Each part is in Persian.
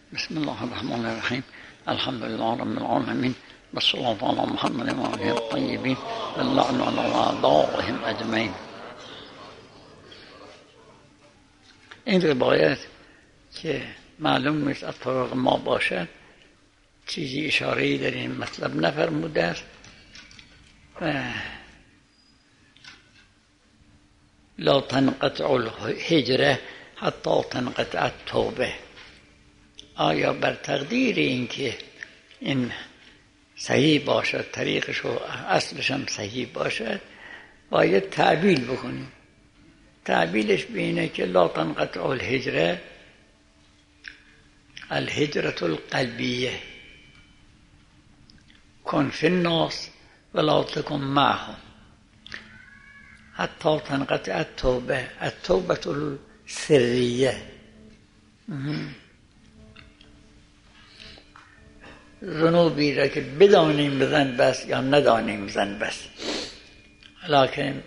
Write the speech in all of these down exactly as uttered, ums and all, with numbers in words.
بسم الله الرحمن الرحیم. الحمد لله رب العالمین و الصلاة علی محمد و آله الطیبین و اللعن علی اعدائهم اجمعین. این روایت که معلوم نیست از طرق ما باشد، چیزی اشاره‌ای در این مطلب نفرموده است و لا تنقطع الهجره حتی تنقطع التوبه. آیا بر تقدیر این که این صحیح باشد، طریقش و اصلش هم صحیح باشد، باید تعبیل بکنیم. تعبیلش به اینه که لا تنقطع الهجره، الهجرة القلبیه، کن فی الناس ولا تکن معهم حتی تنقطع التوبه، التوبة السریه. ذنوبی را که بدانیم بزن بس یا ندانیم بزن بس، لکن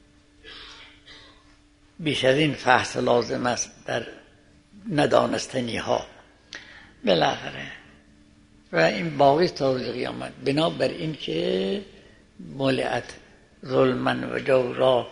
بیش از این فحص لازم است در ندانستنی ها بالاخره، و این باقی تا روز قیامت. بنابر این که ملئت ظلما و جورا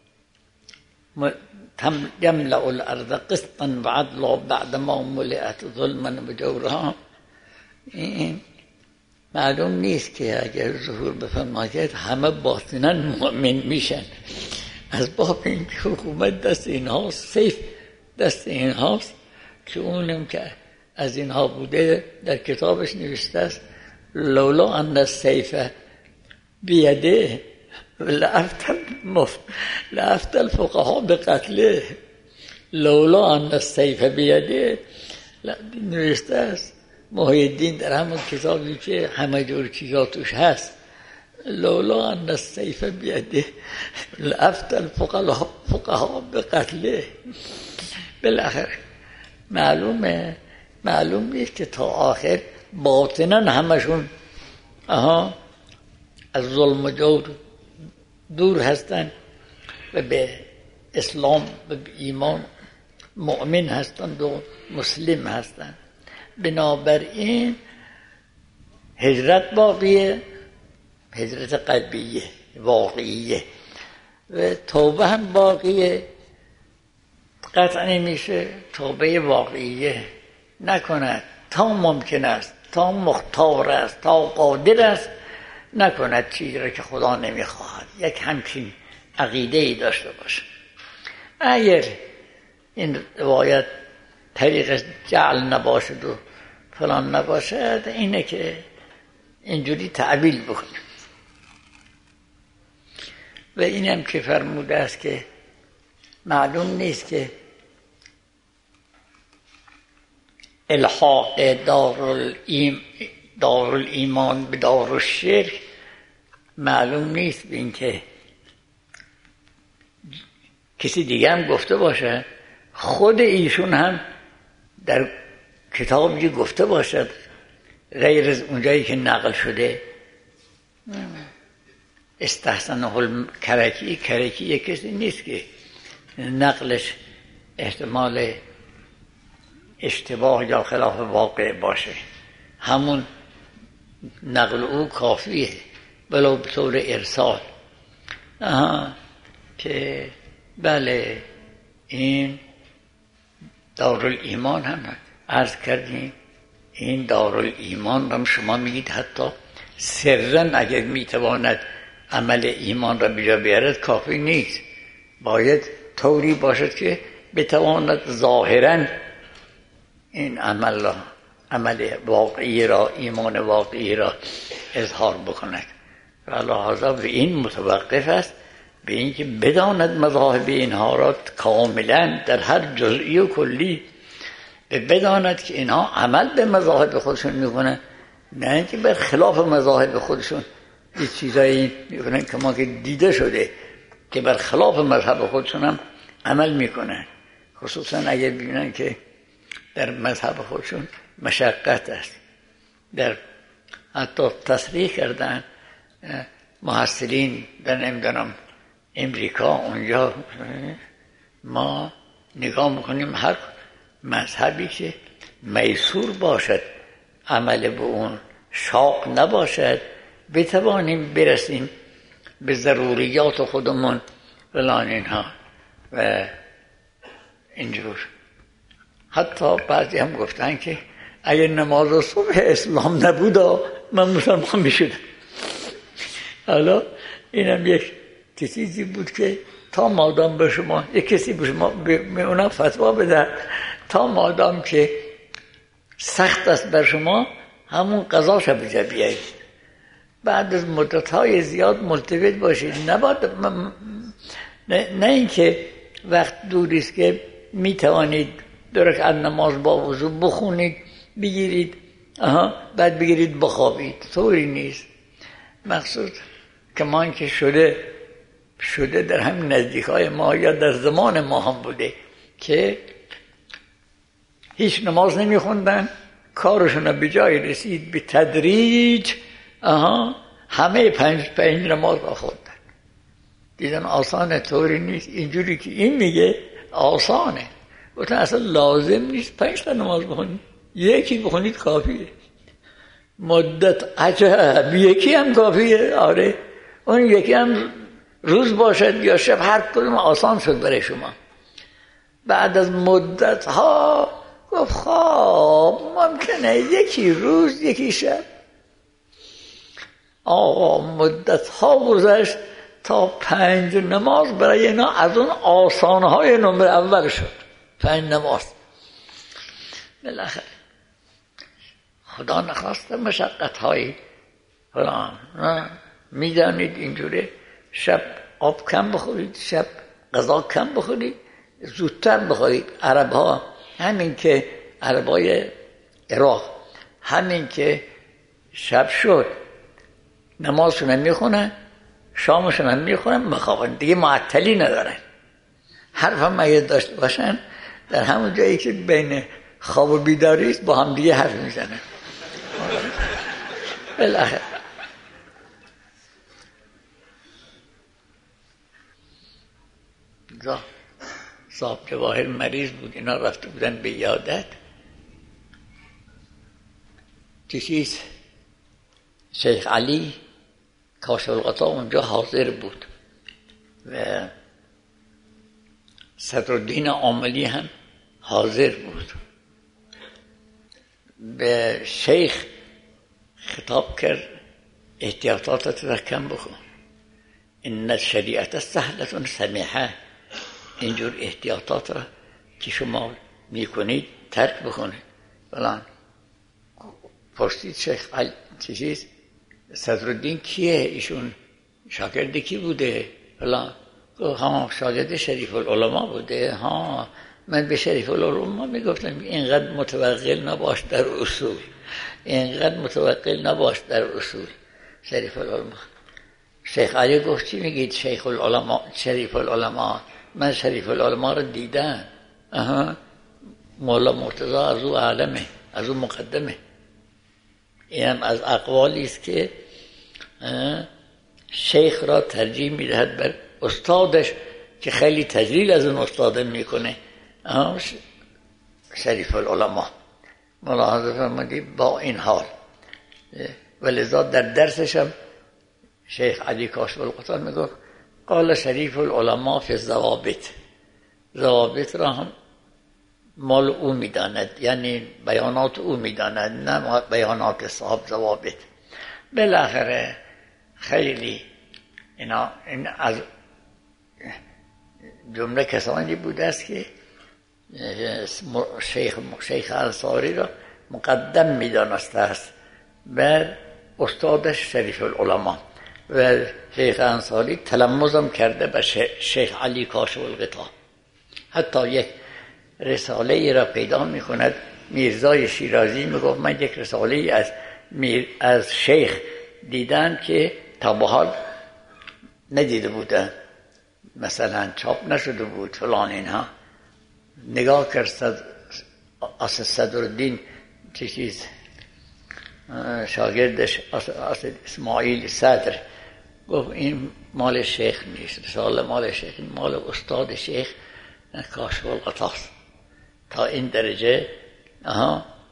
یملأ الارض قسطا و عدلا بعد ما ملئت ظلما و جورا، این معلوم نیست که اگر ظهور بفرماید همه باطنا مؤمن میشن. از باب این که حکومت دست اینهاست، سیف دست اینهاست، که اونم که از اینها بوده در کتابش نوشته است لولا ان السیف بیده لأفتى مف لأفتى الفقهاء بقتله. لولا ان السیف بیده نوشته است محی الدین در همون کتابی که همه جور چیزا توش هست، لولا ان السیف بیده لأفتى الفقهاء بقتله. بالاخره معلومه معلوم نیست که تا آخر باطنا همشون آها از ظلم و جور دور هستن و به اسلام و به ایمان مؤمن هستند و مسلم هستند. بنابراین هجرت باقیه، هجرت قلبیه واقعیه، و توبه هم باقیه. قطع نمیشه توبه واقعیه نکند تا ممکن است، تا مختار است، تا قادر است نکند چیزی را که خدا نمیخواهد. یک همچین عقیده ای داشته باشه. اگر این روایت طریق جعل نباشد و فلان نباشد، اینه که اینجوری تعبیل بکنیم. و اینم که فرموده است که معلوم نیست که الحاق دارالایمان به دارالشرک معلوم نیست به این که کسی دیگه هم گفته باشه، خود ایشون هم در کتابی گفته باشد غیر از اونجایی که نقل شده. استحسنه الکرکی، کرکی یک کسی نیست که نقلش احتمال اشتباه یا خلاف واقع باشه، همون نقل او کافیه ولو به طور ارسال. آها که بله این دارالایمان هم عرض کردیم، این دارالایمان هم شما میگید حتی سرا اگر میتواند عمل ایمان را بیجا بیارد کافی نیست، باید طوری باشد که بتواند ظاهرا این عمل را، عمل واقعی را، ایمان واقعی را اظهار بکند. و لحاظا به این متوقف است به این که بداند مذاهب اینها را کاملا در هر جزئی و کلی، بداند که اینها عمل به مذاهب خودشون میکنن، نه اینکه بر خلاف مذاهب خودشون یه چیزایی میکنن که ما که دیده شده که بر خلاف مذهب خودشون هم عمل میکنن، خصوصا اگر ببینن که در مذهب خودشون مشقت است. در حتی تصریح کردن محصلین در نمیدانم امریکا، اونجا ما نگاه میکنیم هر مذهبی که میسور باشد، عمل به اون شاق نباشد، بتوانیم برسیم به ضروریات خودمون فلان اینها و اینجور. حتی بعضی هم گفتن که اگر نماز صبح اسلام نبود من مسلمان میشدم. حالا اینم یک چیزی بود که تا مادام به شما یک کسی به شما به اونا فتوا بده، تا مادام که سخت است بر شما همون قضاش بجا بیایید. بعد از مدت‌های زیاد ملتفت باشید، نباید نه, نه اینکه وقت دوری است که می توانید دو رکعت نماز با وضو بخونید بگیرید آها بعد بگیرید بخوابید، طوری نیست. مقصود کمان که شده شده در هم نزدیکای ما یا در زمان ما هم بوده که هیچ نماز نمی خوندن، کارشون به جای رسید به تدریج آها همه پنج پنج نماز را خوندن. دیدن آسانه، طوری نیست. اینجوری که این میگه آسانه، گفتن اصلا لازم نیست پنج تا نماز بخونید، یکی بخونید کافیه. مدت عجب، یکی هم کافیه. آره اون یکی هم روز باشد یا شب، هر کدوم آسان شد برای شما. بعد از مدت ها گفت خب ممکنه یکی روز یکی شب. آقا مدت ها گذشت تا پنج نماز برای اینا از اون آسانهای نمره اول شد. پنج نماز بالاخره خدا نخواسته مشقت هایی فلان میدانید اینجوره. شب آب کم بخورید، شب غذا کم بخورید، زودتر بخورید. عرب ها همین که عرب های عراق همین که شب شد نمازشون هم میخونن، شامشون هم میخونن، بخوابن، دیگه معطلی ندارن. حرف هم اگه داشته باشن در همون جایی که بین خواب و بیداری است با هم دیگه حرف میزنن. بالاخره صاحب جواهر مریض بود، اینا رفته بودن به عیادت. چیز شیخ علی کاشف الغطا اونجا حاضر بود و صدرالدین عاملی هم حاضر بود. به شیخ خطاب کرد احتیاطاتت را کم بکن، ان الشریعت سهلة سمیحه. اینجور احتیاطات را که شما میکنید ترک بکنید. فلان پرسید شیخ علی چیز صدرالدین کیه؟ ایشون شاگرد کی بوده؟ فلان ها شاگرد شریف العلماء بوده. ها من به شریف العلماء میگفتم اینقدر متوقع نباش در اصول، اینقدر متوقع نباش در اصول. شریف العلماء شیخ علی گفت چی میگید شیخ العلماء شریف العلماء؟ من شریف العلماء رو دیدم. اها مولا مرتضی از او عالمه، از او مقدمه. اینم از اقوالی است که شیخ را ترجیح میدهد بر استادش که خیلی تجلیل از اون استاد میکنه. شریف العلماء ملاحظه فرمودید. با این حال ولذا در درسش هم شیخ علی کاشف الغطا میگفت قال شریف العلماء فی الضوابط، ضوابط را هم مال او میداند، یعنی بیانات او میداند، نه بیانات صاحب ضوابط. بالاخره خیلی اینا این از جمله کسانی بوده است که شیخ شیخ انصاری را مقدم میدانسته است بر استادش شریف العلماء و شیخ انصاری تلمذم کرده به شیخ علی کاشف الغطا. حتی یک رساله ای را پیدا می کند میرزای شیرازی میگفت من یک رساله ای از میر از شیخ دیدم که تا به حال ندیده بودم، مثلا چاپ نشده بود فلان اینها. نگاه کرد صد... اصل صدرالدین چیز شاگردش اصل اسماعیل صدر گفت این مال شیخ نیست، رساله مال شیخ، مال استاد شیخ کاشف الغطاست. تا این درجه آها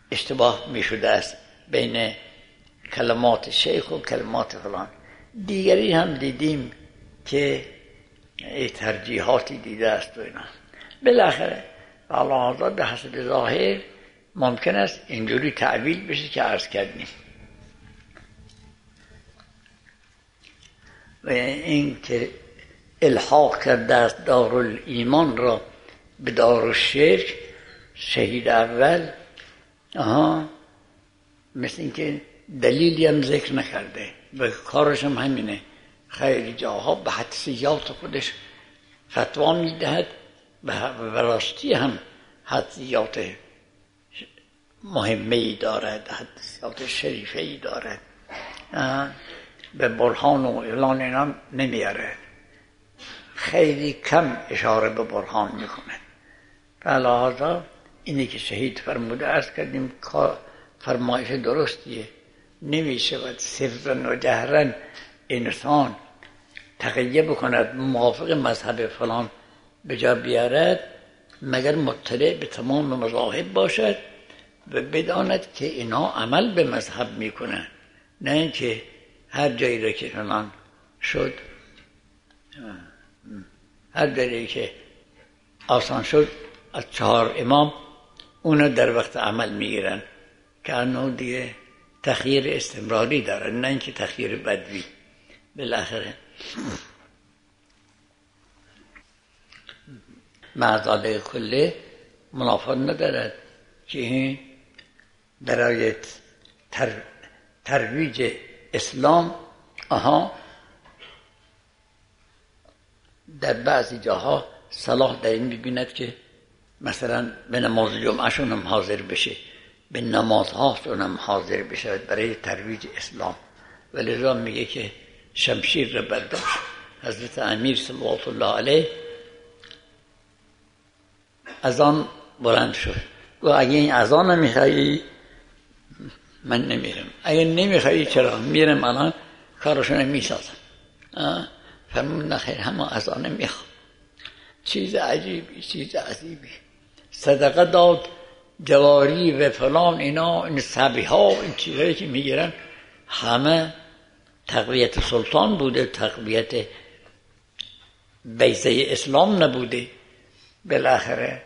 اشتباه می شده است بین کلمات شیخ و کلمات فلان. دیگری هم دیدیم که ترجیحاتی دیده است و اینا. بالاخره حالا به حسب ظاهر ممکن است اینجوری تعبیل بشه که عرض کردیم. و این که الحاق کرده است دارالایمان را به دارالشرک، شهید اول، آها مثل این که دلیلی هم ذکر نکرده و کارش هم همینه. خیلی جاها به حدسیات خودش فتوا میدهد و راستی هم حدسیات مهمه ای دارد، حدسیات شریفه ای دارد، به برهان و اعلان اینا نمیاره، خیلی کم اشاره به برهان میکنه. فلذا اینی که شهید فرموده عرض کردیم فرمایش درستیه. نمیشود سرن و جهرن انسان تقیه بکند موافق مذهب فلان به جا بیارد مگر مطلع به تمام مذاهب باشد و بداند که اینا عمل به مذهب میکنن، نه اینکه هر جایی را که فلان شد، هر جایی که آسان شد از چهار امام اونا در وقت عمل میگیرن که انو دیگه تخییر استمراری دارن، نه اینکه تخییر بدوی. بالاخره معذاله کله منافات ندارد که برای تر ترویج اسلام آها در بعضی جاها صلاح در این ببیند که مثلا به نماز جمعهشون هم حاضر بشه، به نمازهاشون هم حاضر بشه برای ترویج اسلام. ولذا میگه که شمشیر را برداشت حضرت امیر صلوات الله علیه، اذان بلند شد و اگه این اذان نمیخوایی من نمیرم، اگه نمیخوایی چرا میرم الان کارشون میسازم. فرمون نخیر همه اذان میخوام. چیز عجیبی چیز عجیبی صدقه داد جواری و فلان اینا، این سبی ها این چیزهایی که میگیرن همه تقویت سلطان بوده، تقویت بیضه اسلام نبوده. بالاخره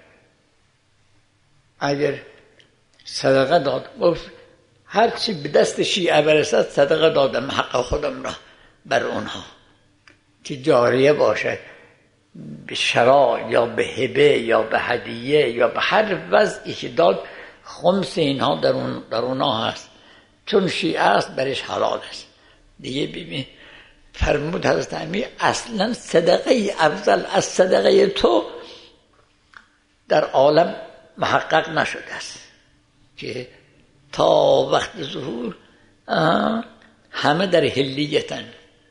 اگر صدقه داد گفت هرچی به دست شیعه برسد صدقه دادم حق خودم را بر اونها که جاریه باشد، به شراء یا به هبه یا به هدیه یا به هر وضعی که داد خمس اینها در اون در اونها هست، چون شیعه است برش حلال است دیگه. ببین فرمود حضرت امیر اصلا صدقه افضل از صدقه تو در عالم محقق نشده است که تا وقت ظهور همه در حلیتن.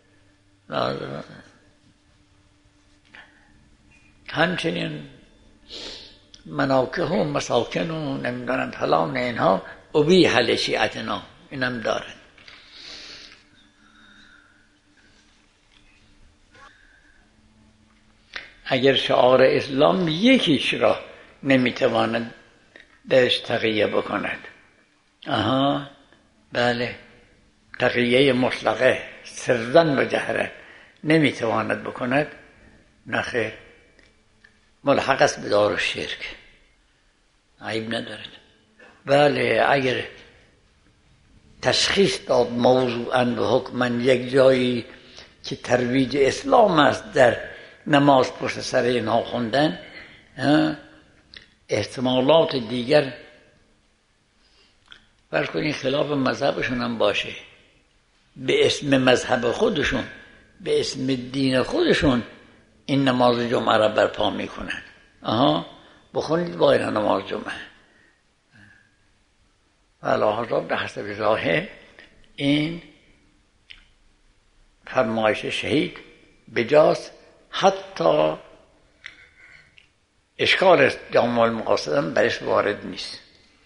همچنین مناکه و مساکن و نمیدانم فلان اینها ابیح لشیعتنا اینم دارن. اگر شعار اسلام یکیش را نمیتواند درش تقیه بکند، آها بله تقیه مطلقه سرن و جهرن نمیتواند بکند، نخیر ملحق است به دار شرک، عیب ندارد. بله اگر تشخیص داد موضوعاً به حکماً یک جایی که ترویج اسلام است در نماز پشت سر اینها خوندن، احتمالات دیگر فرض کنید خلاف مذهبشون هم باشه، به اسم مذهب خودشون به اسم دین خودشون این نماز جمعه را برپا میکنن. آها بخونید با این نماز جمعه. ولذا به حسب ظاهر این فرمایش شهید بجاست، حتی اشکال جامع المقاصدم برش وارد نیست.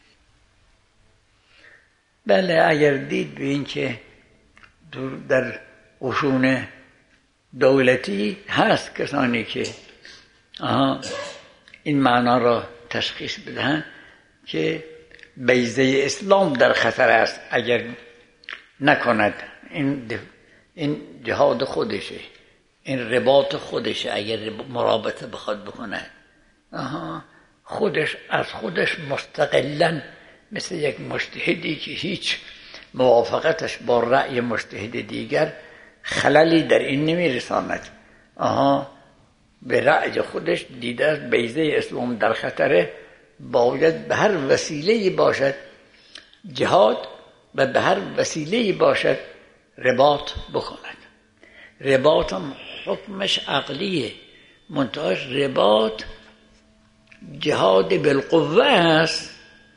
بله اگر دید به این که در قشون دولتی هست کسانی که آها این معنا را تشخیص بدهند که بیضه اسلام در خطر است اگر نکند. این این جهاد خودشه، این رباط خودشه. اگر مرابطه بخواد بکنه، آها خودش از خودش مستقلاً مثل یک مجتهدی که هیچ موافقتش با رأی مجتهد دیگر خللی در این نمیرساند، آها به رأی خودش دیده است بیضه اسلام در خطره، باید به هر وسیله‌ای باشد جهاد و به هر وسیله‌ای باشد رباط بکند. رباط هم حکمش عقلیه، منتهاش رباط جهاد بالقوه است.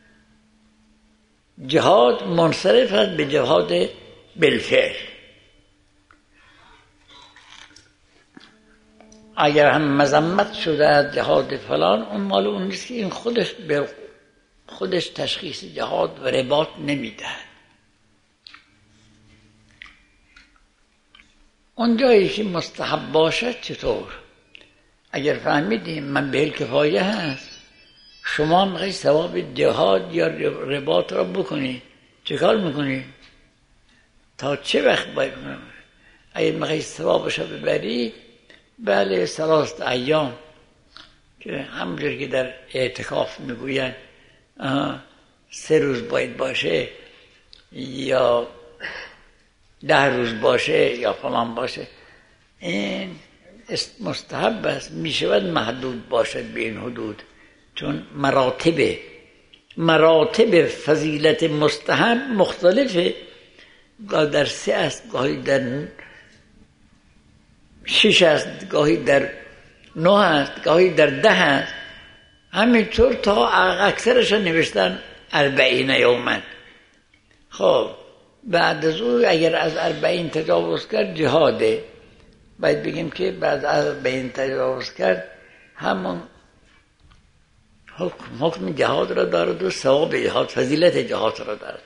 جهاد منصرف است به جهاد بالفعل. اگر هم مذمت شده از جهاد فلان، اون مال اون نیست که این خودش به خودش تشخیص جهاد و رباط نمیده. اون جایی که مستحب باشد چطور؟ اگر فهمیدیم من به کفایه هست، شما میخوایی ثواب جهاد یا رباط را بکنی، چه کار میکنی؟ تا چه وقت باید کنی؟ اگر میخوایی ثوابش را ببری، بله ثلاث ایام که همونجور که در اعتکاف میگوین سه روز باید باشه یا ده روز باشه یا فلان باشه، این مستحب است. میشود محدود باشد به این حدود، چون مراتب مراتب فضیلت مستحب مختلفه. گاهی در سه است، گاهی در شش است، گاهی در نه است، گاهی در ده است. همینطور تا اکثرش نوشتن اربعین یومن. خب بعد از او اگر از اربعین تجاوز کرد جهاده، باید بگیم که بعد از اربعین تجاوز کرد همون حکم, حکم جهاد را دارد و ثواب جهاد، فضیلت جهاد را دارد.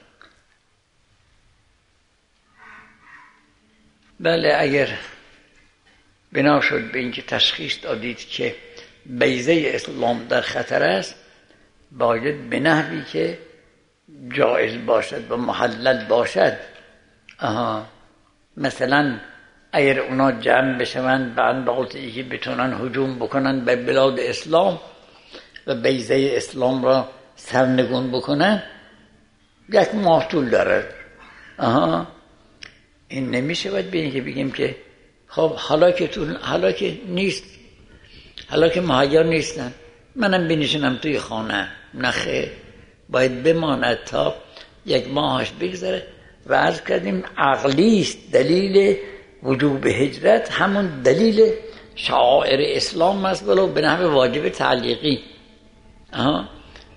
بله اگر بنا شد به اینکه تشخیص دادید که بیضه اسلام در خطر است، باید به نحوی که جایز باشد و محلل باشد. آها مثلا اگر اونا جمع بشوند به اندازه‌ای که بتونن هجوم بکنن به بلاد اسلام و بیضه اسلام را سرنگون بکنن، یک ماه طول دارد. آها این نمیشه باید بینیم که بگیم که خب حالا که طول حالا که نیست، حالا که مهیا نیستن منم بنشینم توی خانه. نخه باید بماند تا یک ماهش بگذره. و عرض کردیم عقلی است دلیل وجوب هجرت، همون دلیل شعائر اسلام است، ولو به نحو واجب تعلیقی. آها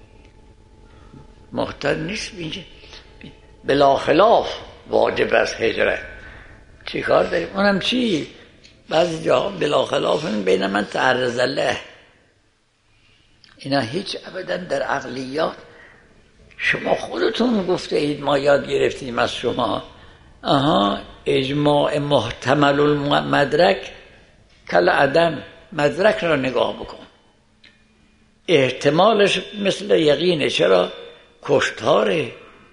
محتاج نیست بینجه بلا خلاف واجب است هجرت. چی کار داریم؟ اونم چی؟ بعضی جاها بلا خلاف بین من تعرض الله. اینا هیچ ابدا در عقلیات شما خودتون گفته اید، ما یاد گرفتیم از شما. آها اجماع محتمل المدرک کل عدم، مدرک را نگاه بکن، احتمالش مثل یقینه. چرا؟ کشتاره.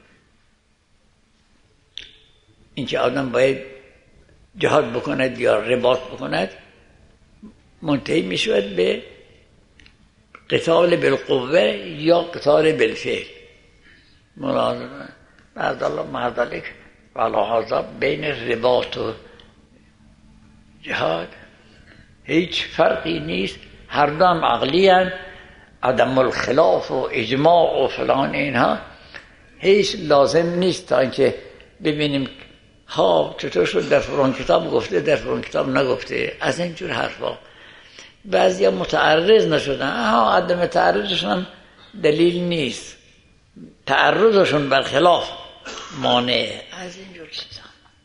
اینکه آدم باید جهاد بکند یا رباط بکند منتهی می شود به قتال بالقوه یا قتال بالفعل. ملازمه بعد الله مردالک ولا هذا بین رباط و جهاد هیچ فرقی نیست، هر دو هم عقلی هستند. عدم الخلاف و اجماع و فلان اینها هیچ لازم نیست تا اینکه ببینیم ها چطور شد در فلان کتاب گفته در فلان کتاب نگفته، از اینجور حرفا. بعضی ها متعرض نشدن، ها عدم تعرضشون هم دلیل نیست، تعرضشون برخلاف مانع از اینجور چیزا.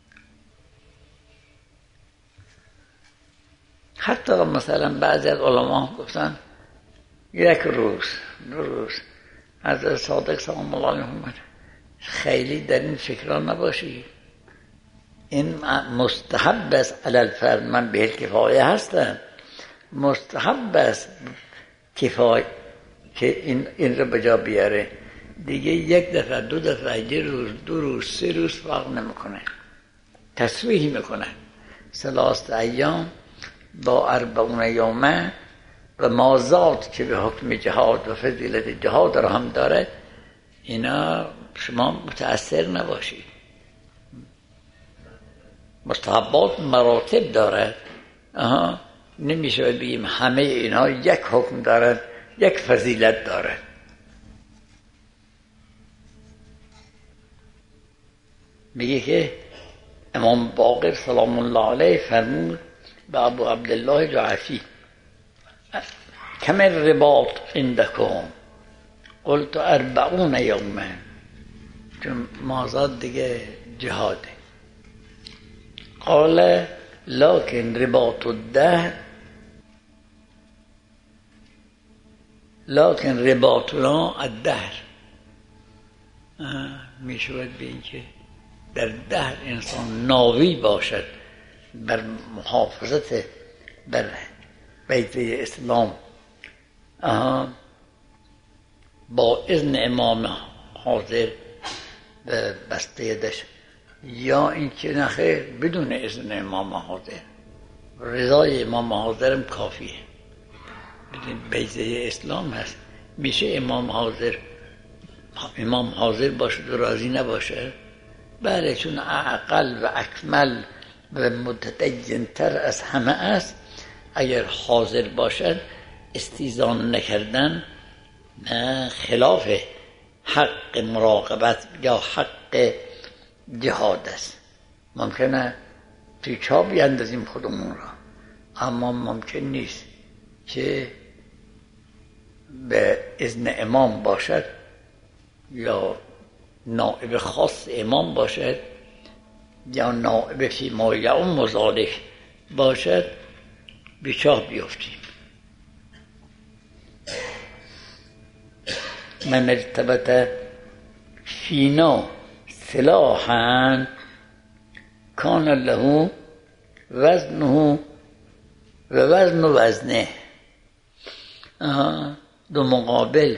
حتی مثلا بعضی از علما گفتن یک روز دو روز از صادق سلام الله علیه خیلی در این فکرها نباشی. این مستحب است علی الفرد. من به کفایه هستم، مستحب است کفایه که این این رو بجا بیاره. دیگه یک دفعه دو دفعه یه روز دو روز سه روز فرق نمیکنه، تصریح میکنه ثلاثه ایام با اربعون یومه و مازاد که به حکم جهاد و فضیلت جهاد را هم داره. اینا شما متأثر نباشید. مستحبات مراتب داره. آها نمیشه بگیم همه اینا یک حکم دارن، یک فضیلت داره. میگه که امام باقر سلام الله علیه فرمود به ابو عبدالله جعفی کم الرباط عندکم؟ قلت اربعون یوما، چون مازاد دیگه جهاده. قال لكن رباط الدهر لكن رباطنا الدهر. میشود به این که در دهر انسان ناوی باشد بر محافظت بر بیضه اسلام با اذن امام حاضر به بسته دش، یا اینکه نخیر بدون اذن امام حاضر، رضای امام حاضرم کافیه. بدون بیضه اسلام هست. میشه امام حاضر امام حاضر باشه و راضی نباشه؟ بله، چون اقل و اکمل و متدین تر از همه است. اگر حاضر باشد استیزان نکردن خلاف حق مراقبت یا حق جهاد است. ممکنه توی چا بیندازیم خودمون را، اما ممکن نیست که به اذن امام باشد یا نائب خاص امام باشد یا نائب فی ما یعم ذلک باشد به چاه بیفتیم. من ارتبط فینا سلاحا کان له وزنه و وزن وزنه. دو مقابل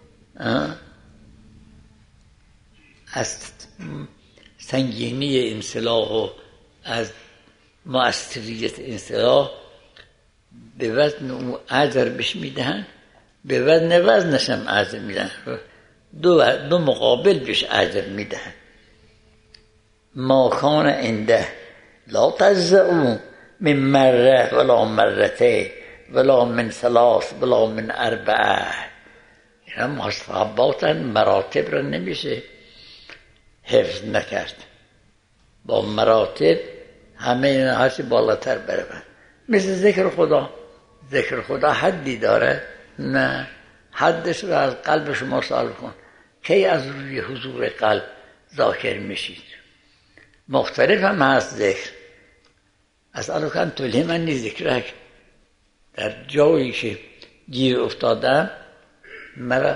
از سنگینی این سلاح و از مؤثریت این سلاح به وزن او اجر بهش میدهن، به وزن وزنش هم اجر میدهن. دو, دو مقابل بهش اجر میدهن. ما کان عنده لا تجزعوا من مره ولا مرته ولا من ثلاث ولا من اربعه. اینا مستحباتن، مراتب را نمیشه حفظ نکرد. با مراتب همه اینا هرچی بالاتر برود. مثل ذکر خدا. ذکر خدا حدی داره؟ نه، حدش رو از قلب شما سوال کن. کی از روی حضور قلب ذاکر میشید؟ مختلف هم هست ذکر. اسألو کن تلهمنی ذکرک. در جایی که گیر افتادم مرا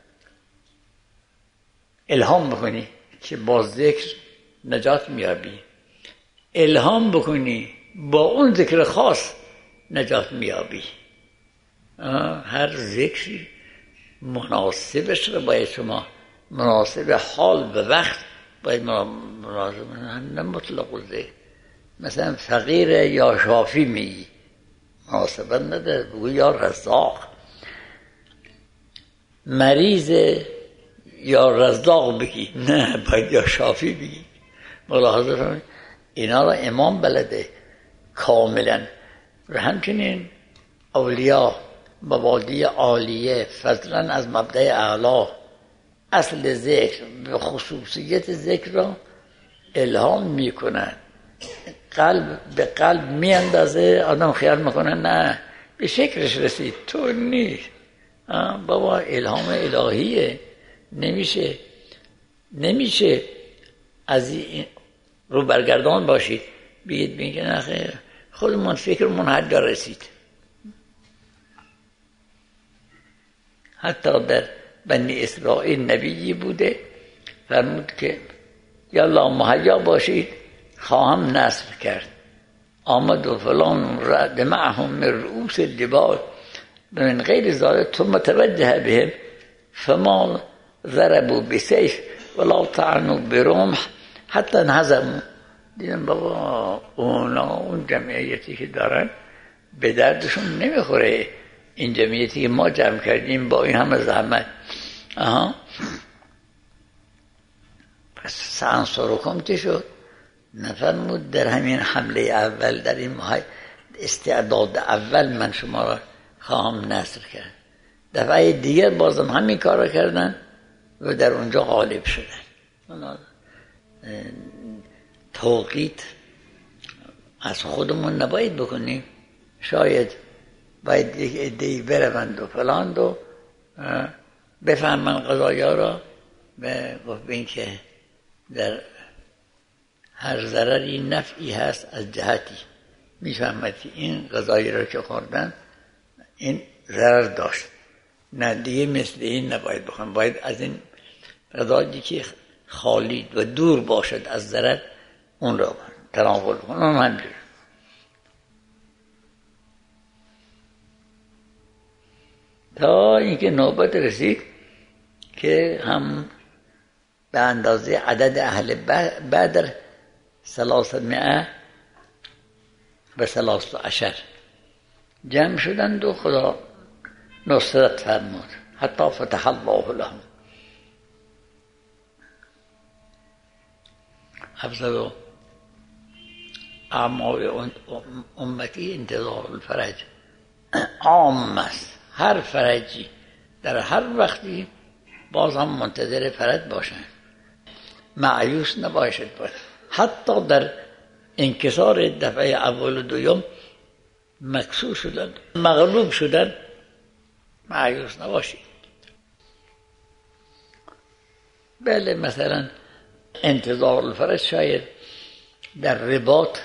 الهام بکنی که با ذکر نجات میابی. الهام بکنی با اون ذکر خاص نجات میابی. هر ذکری مناسبش رو باید شما، مناسب حال به وقت باید مناسب، نه مطلق ذکر. مثلا فقیر یا شافی میگی مناسبت نداره، بگو یا رزاق. مریض یا رزاق بگی، نه باید یا شافی بگی. ملاحظه کنید اینا را امام بلده کاملا. و همچنین اولیاء مبادی عالیه فضلا از مبدأ اعلا اصل ذکر به خصوصیت ذکر را الهام میکنن. قلب به قلب میاندازه، آدم خیال میکنه نه به شکلش رسید، تو نیست. بابا الهام الهیه. نمیشه نمیشه از این رو برگردان باشید بگید بگید نه خیر خودمون فکرمون هر جا رسید. حتی در بنی اسرائیل نبیی بوده فرمود که یالله مهیا باشید خواهم نصر کرد. آمد و فلان رعد معهم من رؤوس الجبال من غیر ذلك ثم توجه بهم فما ضربوا بسیف ولا طعنوا برمح حتی انهزموا. دیدم بابا اونا اون جمعیتی که دارن به دردشون نمیخوره این جمعیتی که ما جمع کردیم با این همه زحمت. آها. پس سانسورکم چی شد؟ نفرمود در همین حمله اول، در این استعداد اول من شما را خواهم نصر کرد. دفعه دیگر بازم همین کار را کردن و در اونجا غالب شدن. توقیت از خودمون نباید بکنیم، شاید باید یک عده‌ای بروند و فلاند و بفهمن قضایا را و گفتیم که در هر ضرری نفعی هست از جهتی میفهمد که این غذایی را که خوردن این ضرر داشت، نه دیگه مثل این نباید بخورن، باید از این غذایی که خالی و دور باشد از ضرر اون را تناول کنن. اون همجور تا اینکه نوبت رسید که هم به اندازه عدد اهل بدر ثلاثمائه و ثلاث عشر جمع شدند و خدا نصرت فرمود حتی فتح الله لهم. افضل اعمال امتی انتظار الفرج. عام است، هر فرجی در هر وقتی باز هم منتظر فرج باشن، مایوس نباشد باید. حتی در انکسار دفعه اول و دوم مکسور شدن، مغلوب شدن، مایوس نباشید. بله مثلا انتظار الفرج شاید در رباط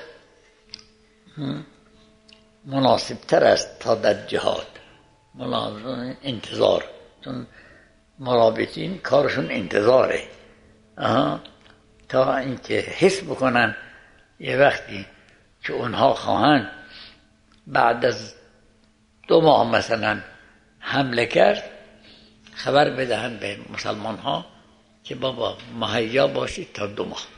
مناسب تر است تا در جهاد. ملازم انتظار، چون مرابطین کارشون انتظاره. آها. تا اینکه حس بکنن یه وقتی که اونها خواهند بعد از دو ماه مثلا حمله کرد خبر بدهن به مسلمان ها که بابا مهیا باشید تا دو ماه.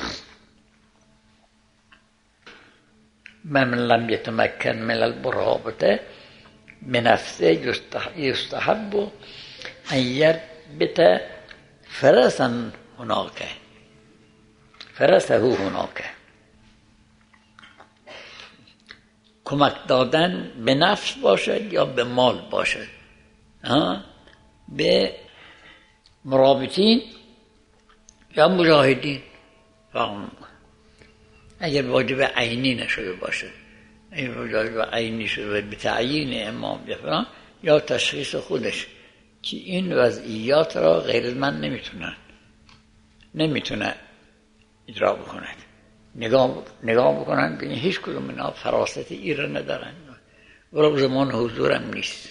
من لم يتمكن من البرابطه بنفسه يستحب ان يربط فرسا هناك فرسه هناك. کمک دادن به نفس باشد یا به مال باشد، به مرابطین یا مجاهدین، اگر واجب عینی نشده باشد، اگر واجب عینی شده به تعیین امام یا فلان یا تشخیص خودش که این وضعیات را غیر از من نمیتونن نمیتونه اجرا بکند، نگاه نگاه بکنن ببین هیچ کدوم اینا فراست ای را ندارن ولو زمان حضورم نیست.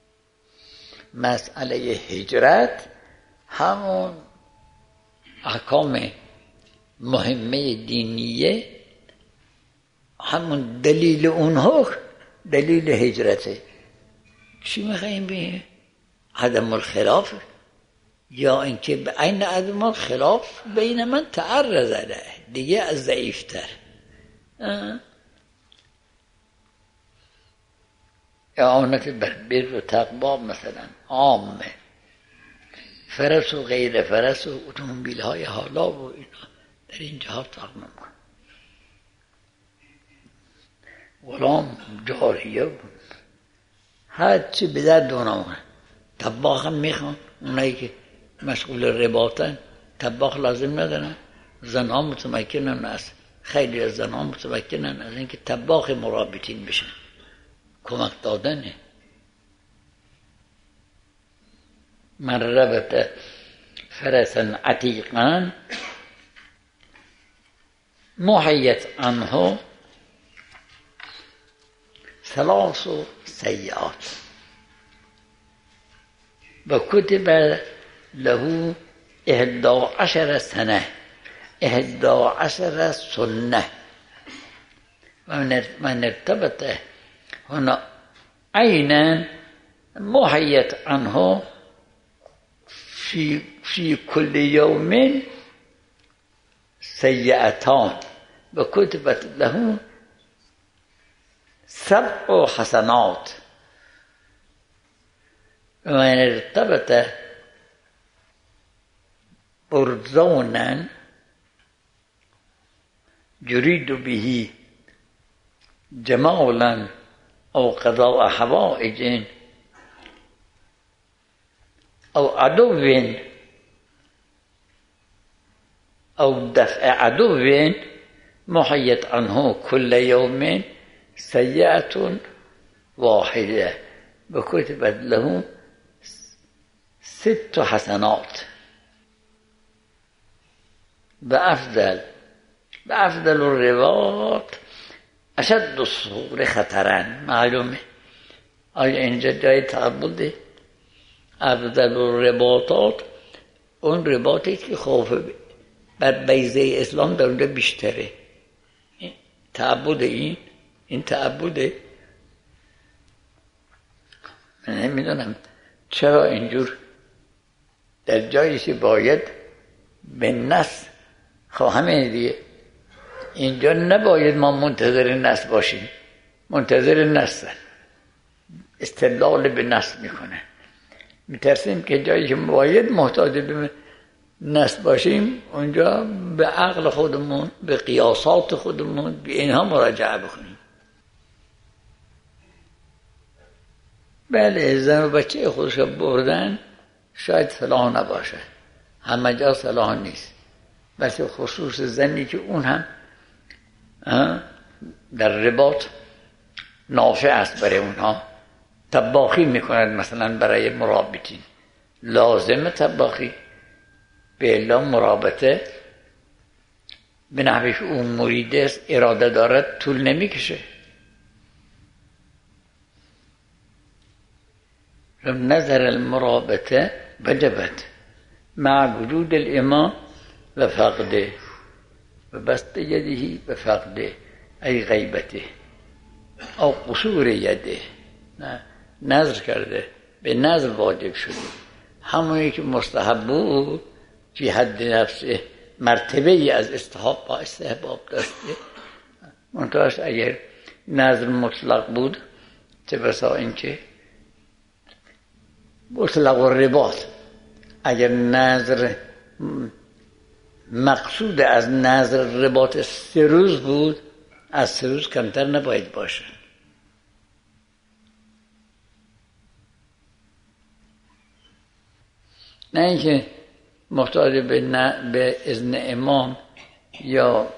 مسئله هجرت همون احکام مهمه دینیه، همون دلیل اونها دلیل هجرته. چی میخواییم بگیم؟ عدم الخلاف، یا اینکه به عین عدم الخلاف بین من تعرض علیه، دیگه از ضعیفتر. اعانت بر بر و تقوا مثلا عامه، فرس و غیر فرس و اتومبیل های حالا و اینا در این جهات فرق نمیکنه. غلام، جاریه، هر چی به درد اونها. طباخ هم میخوان، اونایی که مشغول رباطن طباخ لازم ندارن. زنها متمکنن از خیلی از زنها متمکنن از اینکه طباخ مرابطین بشن، کمک دادنه. من ربط فرسا عتیقا محیت عنه ثلاث سیئات و کتب له احدا عشر سنه احدا عشر سنه و من ارتبط هنا عینا محیت عنه في فی کل یوم سیئتان و کتبت له سبع حسنات و من ارتبط برزونا يريد به جمالا أو قضاء حوائج أو عدو أو دفع عدو محيت عنه كل يوم سيئة واحدة وكتبت له ست حسنات بأفضل بأفضل الرباط اشد الصغور خطرا. معلومه آیا اینجا جای تعبده؟ افضل الرباطات اون رباطی که خوف بر بیضه اسلام در اونجا بیشتره. تعبد این این تعبده. من نمیدونم چرا اینجور در جایی که باید به نص خواهم دیگه اینجا نباید ما منتظر نص باشیم. منتظر نص استدلال به نص میکنه. میترسیم که جایی که باید محتاج به نص باشیم اونجا به عقل خودمون، به قیاسات خودمون، به اینها مراجعه بکنیم. بله زن و بچه خودش بردن شاید صلاح نباشه، همه جا صلاح نیست، بلکه خصوص زنی که اون هم در رباط نافع است برای اونها. طباخی میکند مثلا برای مرابطین، لازم طباخی به الا مرابطه به نحوی که اون مرید اراده دارد طول نمیکشه. نظر المرابطه وجبت مع وجود الامام و فقده و بسط یده و فقده ای غیبته او قصور یده. نه نظر کرده، به نظر واجب شده، همونی که مستحب بود فی حد نفسه مرتبه ای از استحباب استحباب داشته. منتهاش اگر نظر مطلق بود چه بسا اینکه مطلق و رباط، اگر نظر مقصود از نظر رباط سه روز بود از سه روز کمتر نباید باشه. نه اینکه محتاج به, به اذن امام یا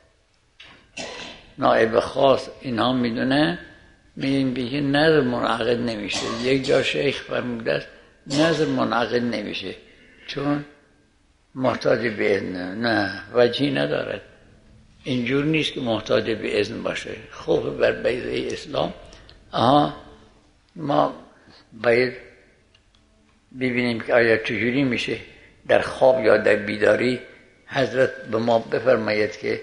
نائب خاص اینها میدونه، میگیم بگه نظر منعقد نمیشه. یک جا شیخ فرموده است نظر منعقد نمیشه چون محتاج به اذن. نه وجهی ندارد، اینجور نیست که محتاج به اذن باشه. خوف بر بیضه اسلام. آها ما باید ببینیم که آیا چجوری میشه در خواب یا در بیداری حضرت به ما بفرماید که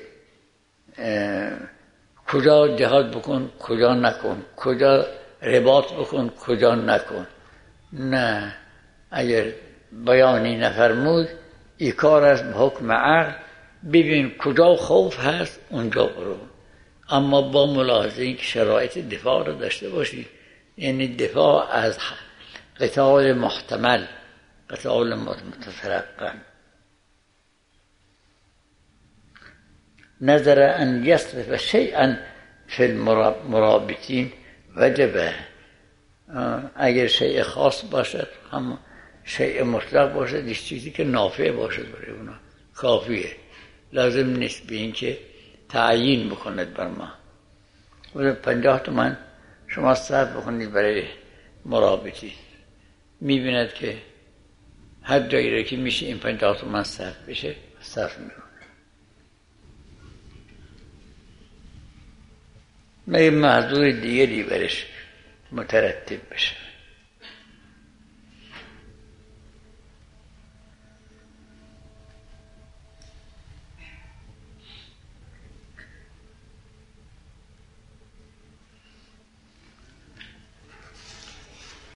کجا جهاد بکن کجا نکن، کجا رباط بکن کجا نکن. نه اگر بیانی نفرمود این کار است به حکم عقل. ببین کجا خوف هست اونجا برو، اما با ملاحظه این که شرایط دفاع رو داشته باشید، یعنی دفاع از قتال محتمل، قتال متفرقا. نظر ان یصرف شیئا فی المرابطین وجبه. اگر شیء خاص باشد هم شیء مطلق باشد، یک چیزی که نافع باشد برای اونا کافیه، لازم نیست به این که تعیین بکند بر ما. پنجاه تومن شما صرف بکنید برای مرابطی، میبیند که هر جایی را که میشه این پنجاه تومن صرف بشه صرف میکنه. مگه محضور دیگری برش مترتب بشه.